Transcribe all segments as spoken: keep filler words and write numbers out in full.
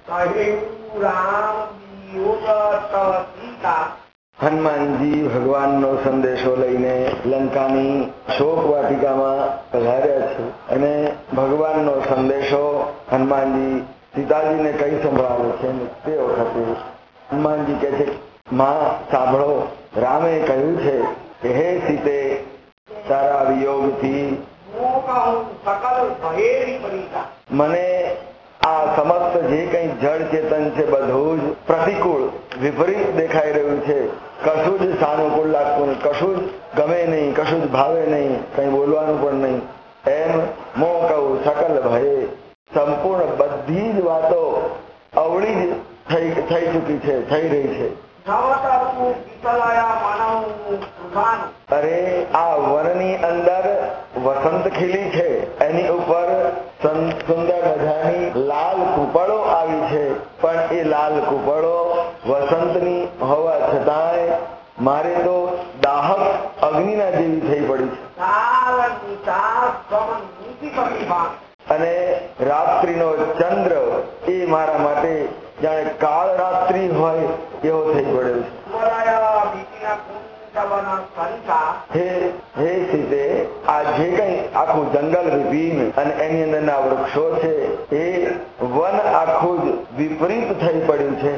હનુમાનજી ભગવાનનો સંદેશો લઈને લંકાની શોક વાટિકામાં પધાર્યા છે અને ભગવાનનો સંદેશો હનુમાનજી સીતાજીને કઈ સંભળાવે છે. તે વખતે હનુમાનજી કહે છે, માં સાંભળો, રામે કહ્યું છે કે હે સીતે, તારા વિયોગથી મને આ સમસ્ત જે કંઈ જળ ચેતન છે બધું જ પ્રતિકૂળ વિપરીત દેખાઈ રહ્યું છે. કશું જ સાનુકૂળ લાગતું નહીં, કશું જ ગમે નહીં, કશું જ ભાવે નહીં, કંઈ બોલવાનું પણ નહીં. એમ મો કહું સકલ ભયે, સંપૂર્ણ બધી જ વાતો અવળી જ થઈ થઈ ચૂકી છે, થઈ રહી છે. અરે આ વનની અંદર વસંત ખીલી છે, એની ઉપર સુંદર મજાની લાલ કૂપળો આવી છે, પણ એ લાલ કૂપળો વસંતની હોવા છતાંય મારે તો દાહક અગ્નિના જેવી થઈ પડી છે. અને રાત્રિનો ચંદ્ર એ મારા માટે જાણે કાળ રાત્રિ હોય એવો થઈ પડ્યો છે. હે હે સીતે, આ જે કઈ આખું જંગલ વિભીન અને એની અંદરના વૃક્ષો છે એ વન આખું જ વિપરીત થઈ પડ્યું છે.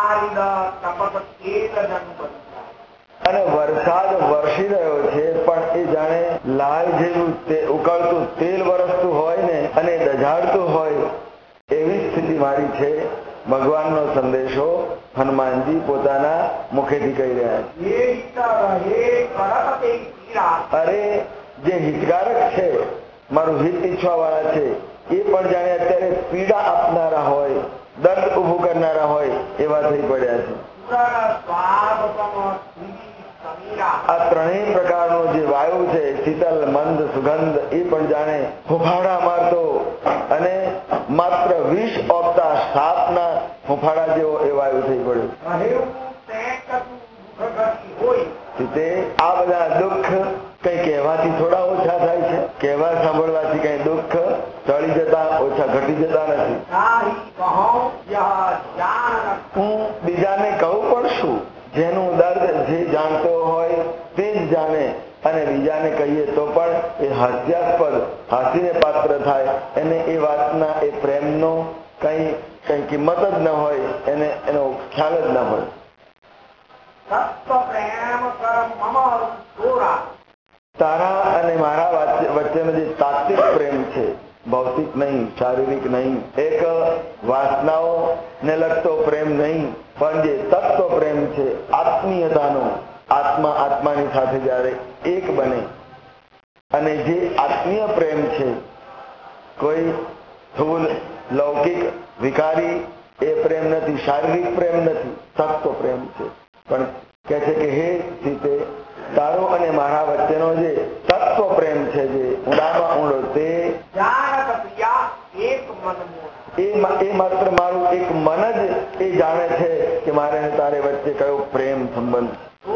અને વરસાદ વરસી રહ્યો છે, પણ એ જાણે લાલ જેવું ઉકળતું તેલ વરસતું હોય ને અને દઝાડતું હોય એવી સ્થિતિ મારી છે. ભગવાનનો સંદેશો હનુમાનજી પોતાના મુખેથી કહી રહ્યા છે. અરે જે હિતકારક છે, મારું હિત ઈચ્છવા વાળા છે, એ પણ જાણે અત્યારે પીડા આપનારા હોય, દર્દ ઉભું કરનારા હોય એવા થઈ પડ્યા છે. આ ત્રણેય પ્રકારનો જે વાયુ છે, શીતલ, મંદ, સુગંધ, એ પણ જાણે હુફાડા મારતો અને માત્ર વિષ ઓપતા સાપના હુફાડા જેવો એ વાયુ થઈ પડ્યો. તે આ બધા દુઃખ કઈ કહેવાથી થોડા ઓછા થાય છે? કહેવા સાંભળવાથી કઈ દુઃખ ટળી જતા ઓછા ઘટી જતા નથી. હું બીજાને કહું પણ શું? જેનું દર્દ જે જાણતો હોય તે જ જાણે, અને બીજાને કહીએ તો પણ એ હાસ્યાસ્પદ, હાસ્યને પાત્ર થાય. એને એ વાતના એ પ્રેમનો કઈ કઈ કિંમત જ ન હોય, એને એનો ખ્યાલ જ ન હોય. તારા અને મારા વચ્ચેનો જે તાત્વિક પ્રેમ છે, ભૌતિક નહીં, શારીરિક નહીં, એક વાસનાઓને લગતો પ્રેમ નહીં, પણ જે તત્વ પ્રેમ છે, આત્મીયતાનો, આત્મા આત્માની સાથે જ્યારે એક બને, અને જે આત્મીય પ્રેમ છે, કોઈ સ્થૂલ લૌકિક વિકારી એ પ્રેમ નથી, શારીરિક પ્રેમ નથી, તત્વ પ્રેમ છે. પણ કહે છે કે હે સીતે, તારો અને મારા વચ્ચેનો જે તત્વ પ્રેમ છે, જે ઊંડામાં ઊંડો, તે એ માત્ર મારું એક મન જ એ જાણે છે કે મારે તારે વચ્ચે કયો પ્રેમ સંબંધ.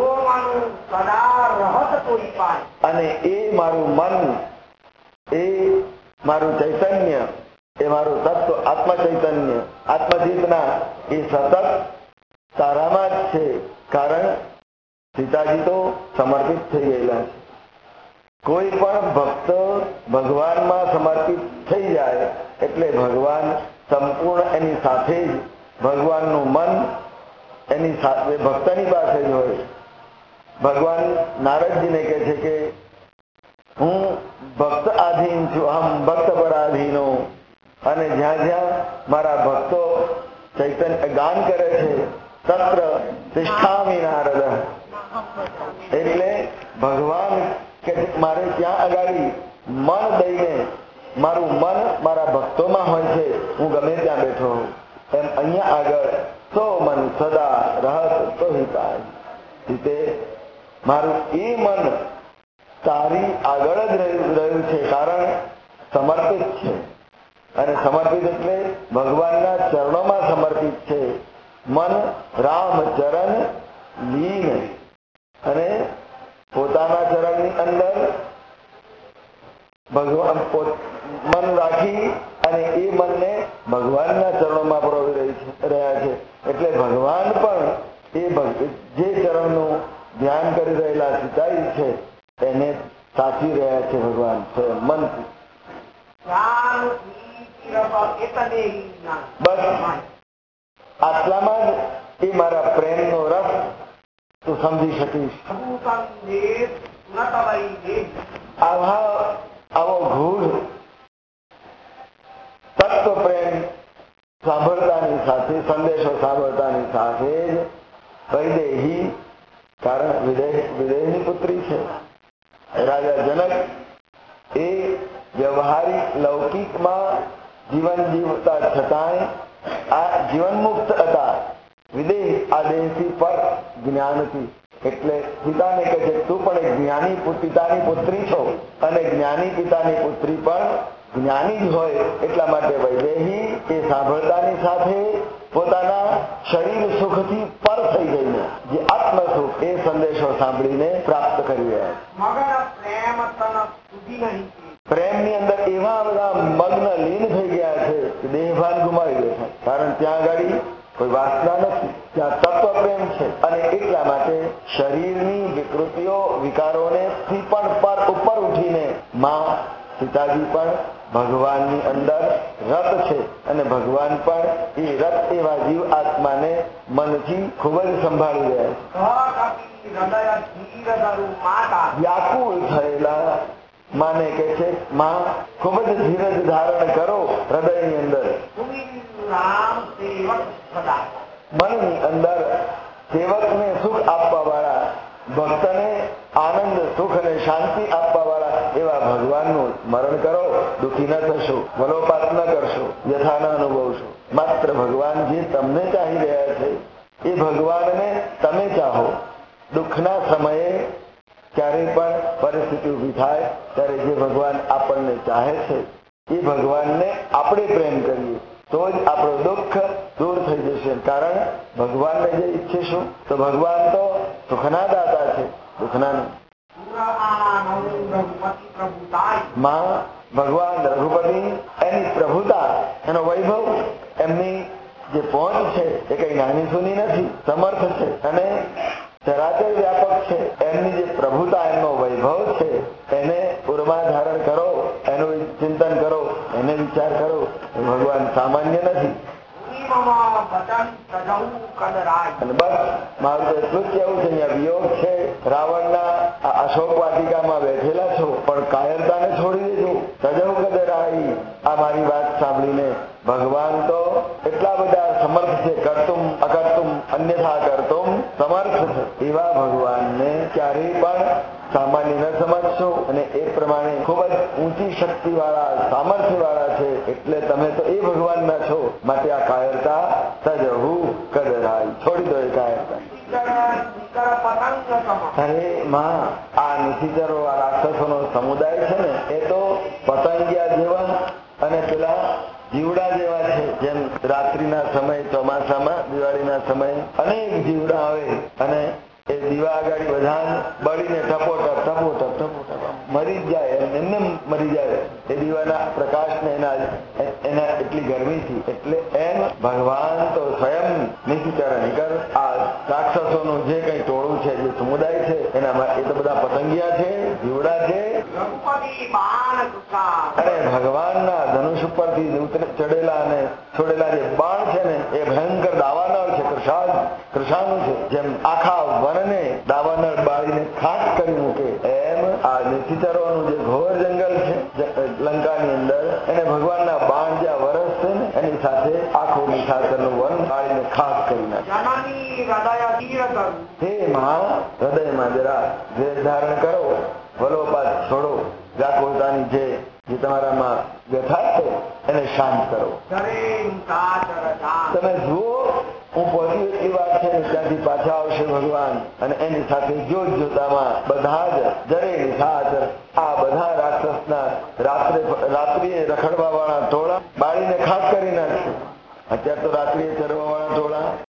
અને એ મારું મન, એ મારું ચૈતન્ય, એ મારું તત્વ, આત્મ ચૈતન્ય, આત્મચેતના એ સતત તારામાં જ છે. કારણ સીતાજી તો સમર્પિત થઈ ગયેલા છે. કોઈ પણ ભક્ત ભગવાનમાં સમર્પિત થઈ જાય એટલે ભગવાન સંપૂર્ણ એની સાથે જ, ભગવાનનું મન એની સાથે ભક્તની પાસે જ હોય. ભગવાન નારદજીને કહે છે કે હું ભક્ત આધીન છું, હમ ભક્ત પરાધીનો. અને જ્યાં જ્યાં મારા ભક્તો ચૈતન્ય ગાન કરે છે, તત્ર તિષ્ઠામિ નારદ. એટલે ભગવાન કે મારે ત્યાં અગાડી મન દઈને, મારું મન મારા ભક્તોમાં હોય છે, હું ગમે ત્યાં બેઠો હોઉં. એમ અહીંયા આગળ સો મન સદા રહત તો હિતાય. તે મારું એ મન તારી આગળ જ રહ્યું છે, કારણ સમર્પિત છે. અને સમર્પિત એટલે ભગવાનના ચરણોમાં સમર્પિત છે. મન રામ ચરણ લીન, અને પોતાના ચરણની અંદર ભગવાન મન રાખી અને એ મનને ભગવાનના ચરણોમાં પરોવી રહી રહ્યા છે. એટલે ભગવાન પણ એ જે ચરણનું ધ્યાન કરી રહેલા સીતાજી છે એને સાચી રહ્યા છે ભગવાન સ્વયં મનથી. બસ આટલામાં જ એ મારા પ્રેમનો રસ તું સમજી શકીશ. આવા આવો ગૂઢ તત્વ પ્રેમ સાંભળતાની સાથે સંદેશો સાંભળતાની સાથે જ વૈદેહી, કારણ વિદેહ વિદેહની પુત્રી છે, રાજા જનક એ વ્યવહારિક લૌકિકમાં જીવન જીવતા છતાંય આ જીવન મુક્ત હતા. વિદેહ આ દેહથી પર જ્ઞાનથી. એટલે પિતાને કહે છે તું પણ એક જ્ઞાની પિતાની પુત્રી છો અને જ્ઞાની પિતાની પુત્રી પણ જ્ઞાની જ હોય. એટલા માટે વૈદેહી એ સાંભળતાની સાથે પોતાના શરીર સુખથી પર થઈ ગઈને જે આત્મ સુખ એ સંદેશો સાંભળીને પ્રાપ્ત કરી રહ્યા. પ્રેમની અંદર એવા બધા મગ્ન લીન થઈ ગયા છે કે દેહભાન ગુમાવી દે છે. કારણ ત્યાં આગળ કોઈ વાસના નથી, ત્યાં તત્વ પ્રેમ છે. અને એટલા માટે શરીરની વિકૃતિઓ વિકારોને થી પણ પર ઉપર ઉઠીને માં સીતાજી પણ ભગવાનની અંદર રત છે અને ભગવાન પણ એ રત એવા જીવ આત્માને મનથી ખૂબ જ સંભાળી રહ્યા છે. વ્યાકુળ થયેલા માને કે છે માં ખૂબ જ ધીરજ ધારણ કરો હૃદયની અંદર. મનની અંદર સેવકને સુખ આપવા વાળા, ભક્તને આનંદ સુખ અને શાંતિ આપવા વાળા એવા ભગવાનનું સ્મરણ કરો. દુઃખી ન થશો, વલોપાત ન કરશો, વ્યથા ન અનુભવશો. માત્ર ભગવાન જે તમને ચાહી રહ્યા છે એ ભગવાનને તમે ચાહો. દુઃખના સમયે ક્યારેય પણ પરિસ્થિતિ ઊભી થાય ત્યારે જે ભગવાન આપણને ચાહે છે એ ભગવાનને આપણે પ્રેમ કરીએ તો જ આપણું દુઃખ દૂર થઈ જશે. કારણ ભગવાનને જે ઈચ્છીશું તો ભગવાન તો સુખના દાતા છે, દુઃખના નહીં. માં ભગવાન રઘુપતિ એની પ્રભુતા, એનો વૈભવ, એમની જે પહોંચ છે એ કઈ નાની સૂની નથી, સમર્થ છે અને ચરાચર વ્યાપક છે. એમની જે પ્રભુતા, એમનો વૈભવ છે એને ઉર્મા ધારણ કરો, એનું ચિંતન કરો, એને વિચાર કરો. ભગવાન સામાન્ય નથી. અને બસ મારું તો એટલું જ કેવું છે, અહીંયા વિયોગ છે. રાવણના અશોક વાટિકામાં બેઠેલા છો પણ કાયરતાને છોડી દેજો. તજહુ કદરાઈ. આ મારી વાત સાંભળીને ભગવાન તો એટલા બધા સમર્થ છે, કરતુમ અકર્તુમ અન્યથા કરતુમ સમર્થ છે. એવા ભગવાનને ક્યારેય પણ સામાન્ય ન સમજશો અને એ પ્રમાણે ખૂબ જ ઊંચી શક્તિ વાળા, સામર્થ્ય વાળા છે. એટલે તમે તો એ ભગવાનના છો. માટે આ કાયરતા તજહુ કદરાઈ, છોડી દો એ કાયરતા. અરે માં, આ નિશિચરો, આ રાક્ષસોનો સમુદાય છે ને એ તો પતંગિયા જેવા અને પેલા જીવડા જેવા છે. જેમ રાત્રિના સમયે, ચોમાસામાં દિવાળીના સમયે અનેક જીવડા આવે અને એ દીવા આગળ બધા બળીને ટપોટપ ટપોટપ ટપોટપ મરી જ જાય, એમને મરી જાય એ દીવાના પ્રકાશને એના એના એટલી ગરમીથી. એટલે એમ ભગવાન તો સ્વયં નિશિચર નિકર આ રાક્ષસોનું જે કઈ ટોળું છે, જે સમુદાય છે એનામાં એ તો બધા પતંગિયા છે, જીવડા છે. અને ભગવાનના ધનુષ ઉપરથી ચડેલા અને છોડેલા જે બાણ છે ને એ ભયંકર દાવાનળ છે, કૃષાણ કૃષાણુ છે. જેમ આખા વનને દાવાનળ બાળીને ખાક કરી મૂકે એમ આ નિશિચરોનું જે ઘોર જંગલ છે લંકાની અંદર, એને ભગવાનના બાણ જ્યાં વરસ છે ને એની સાથે આખું નિશાચરનું વન બાળીને ખાક કરી નાખે. હે મહા, હૃદયમાં જરા દ્વેષ ધારણ કરો, વલોપાત છોડો, વ્યાકુળતાની જે જે તમારામાં વ્યથા છે એને શાંત કરો. તમે જુઓ હું પહોંચ્યું એટલી વાત છે ને ત્યાંથી પાછા આવશે ભગવાન અને એની સાથે જોત જોતામાં બધા જ જરે નિશાચર આ બધા રાક્ષસના રાત્રે રાત્રિએ રખડવા વાળા ટોળા બાળીને ખાસ કરી નાખશે. અત્યારે તો રાત્રિએ ચરવા વાળા ટોળા